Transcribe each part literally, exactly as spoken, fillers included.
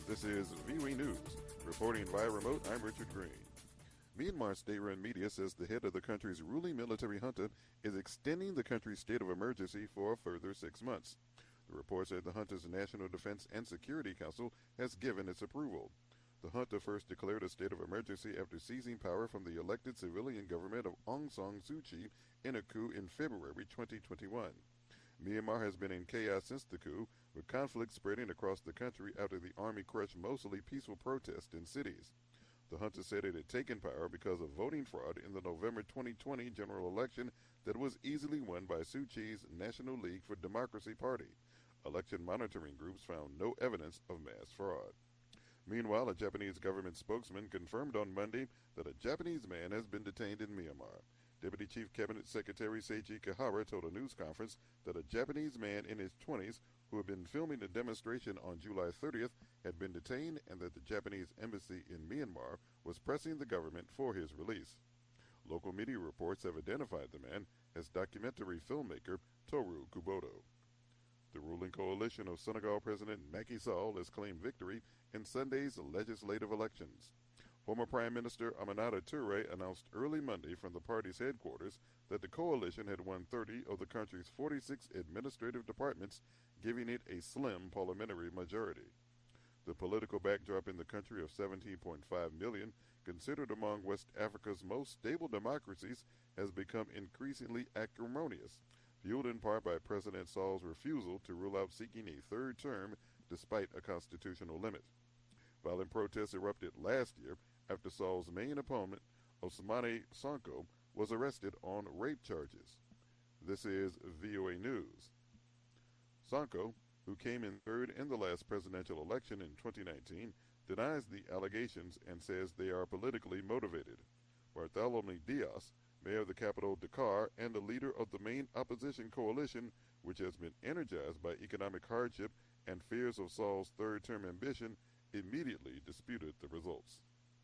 This is V O A News. Reporting via remote, I'm Richard Green. Myanmar state-run media says the head of the country's ruling military junta is extending the country's state of emergency for a further six months. The report said the junta's National Defense and Security Council has given its approval. The junta first declared a state of emergency after seizing power from the elected civilian government of Aung San Suu Kyi in a coup in February twenty twenty-one. Myanmar has been in chaos since the coup, with conflict spreading across the country after the army crushed mostly peaceful protests in cities. The junta said it had taken power because of voting fraud in the November twenty twenty general election that was easily won by Suu Kyi's National League for Democracy party. Election monitoring groups found no evidence of mass fraud. Meanwhile, a Japanese government spokesman confirmed on Monday that a Japanese man has been detained in Myanmar. Deputy Chief Cabinet Secretary Seiji Kihara told a news conference that a Japanese man in his twenties who had been filming a demonstration on July thirtieth had been detained and that the Japanese embassy in Myanmar was pressing the government for his release. Local media reports have identified the man as documentary filmmaker Toru Kubota. The ruling coalition of Senegal President Macky Sall has claimed victory in Sunday's legislative elections. Former Prime Minister Aminata Touré announced early Monday from the party's headquarters that the coalition had won thirty of the country's forty-six administrative departments, giving it a slim parliamentary majority. The political backdrop in the country of seventeen point five million, considered among West Africa's most stable democracies, has become increasingly acrimonious, fueled in part by President Sall's refusal to rule out seeking a third term despite a constitutional limit. Violent protests erupted last year after Sall's main opponent, Ousmane Sonko, was arrested on rape charges. This is V O A News. Sonko, who came in third in the last presidential election in twenty nineteen, denies the allegations and says they are politically motivated. Bartholomew Diaz, mayor of the capital Dakar and the leader of the main opposition coalition, which has been energized by economic hardship and fears of Sall's third-term ambition, immediately disputed the results.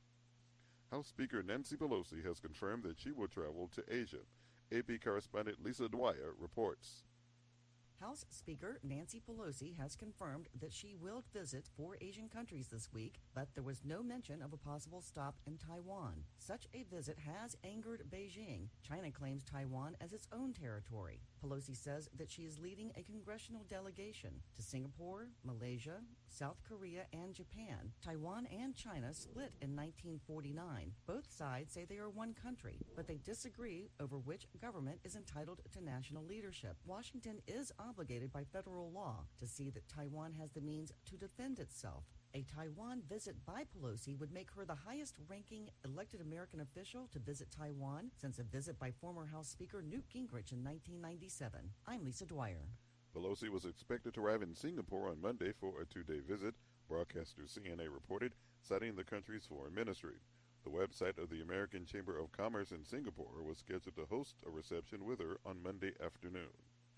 House Speaker Nancy Pelosi has confirmed that she will travel to Asia. A P correspondent Lisa Dwyer reports. House Speaker Nancy Pelosi has confirmed that she will visit four Asian countries this week, but there was no mention of a possible stop in Taiwan. Such a visit has angered Beijing. China claims Taiwan as its own territory. Pelosi says that she is leading a congressional delegation to Singapore, Malaysia, South Korea, and Japan. Taiwan and China split in nineteen forty-nine. Both sides say they are one country, but they disagree over which government is entitled to national leadership. Washington is obligated by federal law to see that Taiwan has the means to defend itself. A Taiwan visit by Pelosi would make her the highest-ranking elected American official to visit Taiwan since a visit by former House Speaker Newt Gingrich in nineteen ninety-seven. I'm Lisa Dwyer. Pelosi was expected to arrive in Singapore on Monday for a two-day visit, broadcaster C N A reported, citing the country's foreign ministry. The website of the American Chamber of Commerce in Singapore was scheduled to host a reception with her on Monday afternoon.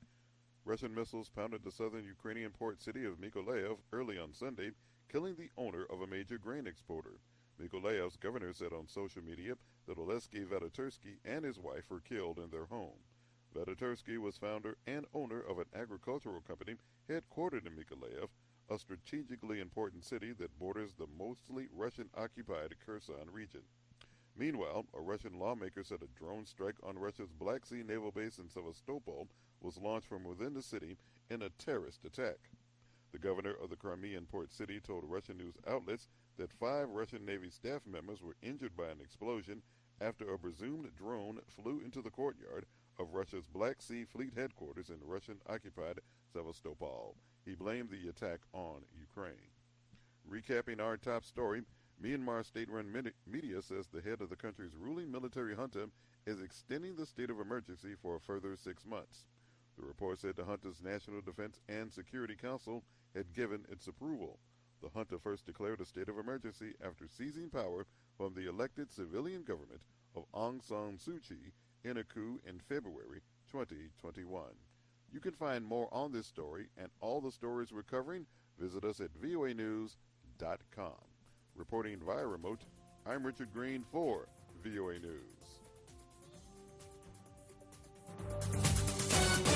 Russian missiles pounded the southern Ukrainian port city of Mykolaiv early on Sunday, killing the owner of a major grain exporter. Mykolaiv's governor said on social media that Oleksiy Vadatursky and his wife were killed in their home. Vadatursky was founder and owner of an agricultural company headquartered in Mykolaiv, a strategically important city that borders the mostly Russian-occupied Kherson region. Meanwhile, a Russian lawmaker said a drone strike on Russia's Black Sea naval base in Sevastopol was launched from within the city in a terrorist attack. The governor of the Crimean port city told Russian news outlets that five Russian Navy staff members were injured by an explosion after a presumed drone flew into the courtyard of Russia's Black Sea Fleet headquarters in Russian-occupied Sevastopol. He blamed the attack on Ukraine. Recapping our top story, Myanmar state-run media says the head of the country's ruling military junta is extending the state of emergency for a further six months. The report said the junta's National Defense and Security Council had given its approval. The junta first declared a state of emergency after seizing power from the elected civilian government of Aung San Suu Kyi in a coup in February twenty twenty-one. You can find more on this story and all the stories we're covering. Visit us at V O A news dot com. Reporting via remote, I'm Richard Green for V O A News.